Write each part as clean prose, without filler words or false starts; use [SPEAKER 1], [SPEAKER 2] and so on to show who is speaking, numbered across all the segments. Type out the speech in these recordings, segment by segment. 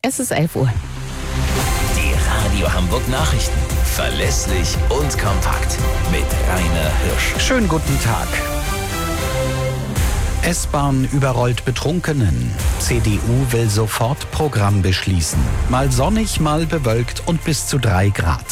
[SPEAKER 1] Es ist 11 Uhr.
[SPEAKER 2] Die Radio Hamburg Nachrichten. Verlässlich und kompakt. Mit Rainer Hirsch.
[SPEAKER 3] Schönen guten Tag. S-Bahn überrollt Betrunkenen. CDU will sofort Programm beschließen. Mal sonnig, mal bewölkt und bis zu 3 Grad.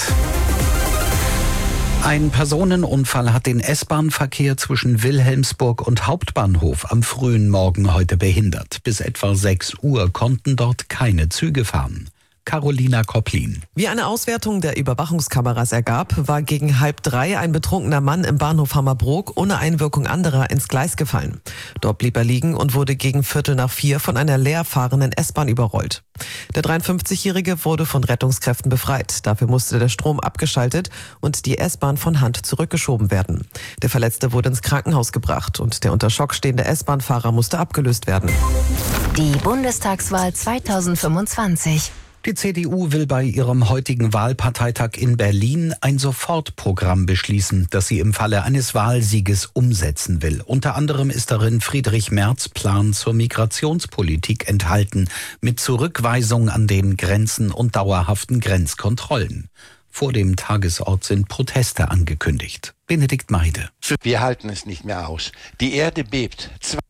[SPEAKER 3] Ein Personenunfall hat den S-Bahn-Verkehr zwischen Wilhelmsburg und Hauptbahnhof am frühen Morgen heute behindert. Bis etwa 6 Uhr konnten dort keine Züge fahren. Carolina Kopplin.
[SPEAKER 4] Wie eine Auswertung der Überwachungskameras ergab, war gegen 2:30 ein betrunkener Mann im Bahnhof Hammerbrook ohne Einwirkung anderer ins Gleis gefallen. Dort blieb er liegen und wurde gegen 3:45 von einer leer fahrenden S-Bahn überrollt. Der 53-Jährige wurde von Rettungskräften befreit. Dafür musste der Strom abgeschaltet und die S-Bahn von Hand zurückgeschoben werden. Der Verletzte wurde ins Krankenhaus gebracht und der unter Schock stehende S-Bahn-Fahrer musste abgelöst werden.
[SPEAKER 5] Die Bundestagswahl 2025.
[SPEAKER 3] Die CDU will bei ihrem heutigen Wahlparteitag in Berlin ein Sofortprogramm beschließen, das sie im Falle eines Wahlsieges umsetzen will. Unter anderem ist darin Friedrich Merz' Plan zur Migrationspolitik enthalten, mit Zurückweisung an den Grenzen und dauerhaften Grenzkontrollen. Vor dem Tagesort sind Proteste angekündigt. Benedikt Meide.
[SPEAKER 6] Wir halten es nicht mehr aus. Die Erde bebt.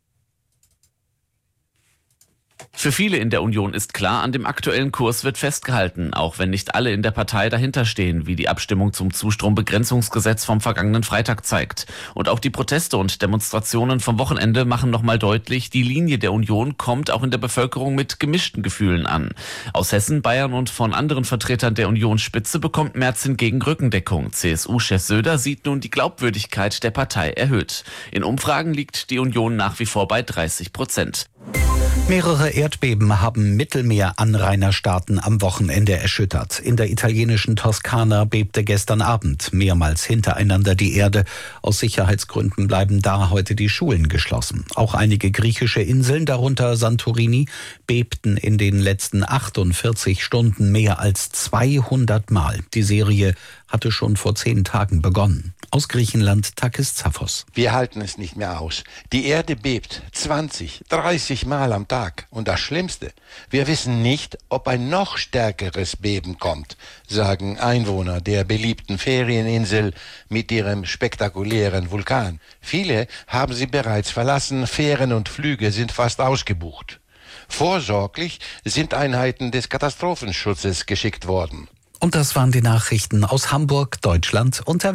[SPEAKER 7] Für viele in der Union ist klar, an dem aktuellen Kurs wird festgehalten, auch wenn nicht alle in der Partei dahinter stehen, wie die Abstimmung zum Zustrombegrenzungsgesetz vom vergangenen Freitag zeigt. Und auch die Proteste und Demonstrationen vom Wochenende machen nochmal deutlich, die Linie der Union kommt auch in der Bevölkerung mit gemischten Gefühlen an. Aus Hessen, Bayern und von anderen Vertretern der Unionsspitze bekommt Merz hingegen Rückendeckung. CSU-Chef Söder sieht nun die Glaubwürdigkeit der Partei erhöht. In Umfragen liegt die Union nach wie vor bei 30%.
[SPEAKER 3] Mehrere Erdbeben haben Mittelmeeranrainerstaaten am Wochenende erschüttert. In der italienischen Toskana bebte gestern Abend mehrmals hintereinander die Erde. Aus Sicherheitsgründen bleiben da heute die Schulen geschlossen. Auch einige griechische Inseln, darunter Santorini, bebten in den letzten 48 Stunden mehr als 200 Mal. Die Serie hatte schon vor 10 Tagen begonnen. Aus Griechenland Takis Zaphos.
[SPEAKER 6] Wir halten es nicht mehr aus. Die Erde bebt 20, 30 Mal am Tag. Und das Schlimmste, wir wissen nicht, ob ein noch stärkeres Beben kommt, sagen Einwohner der beliebten Ferieninsel mit ihrem spektakulären Vulkan. Viele haben sie bereits verlassen, Fähren und Flüge sind fast ausgebucht. Vorsorglich sind Einheiten des Katastrophenschutzes geschickt worden.
[SPEAKER 3] Und das waren die Nachrichten aus Hamburg, Deutschland und der Welt.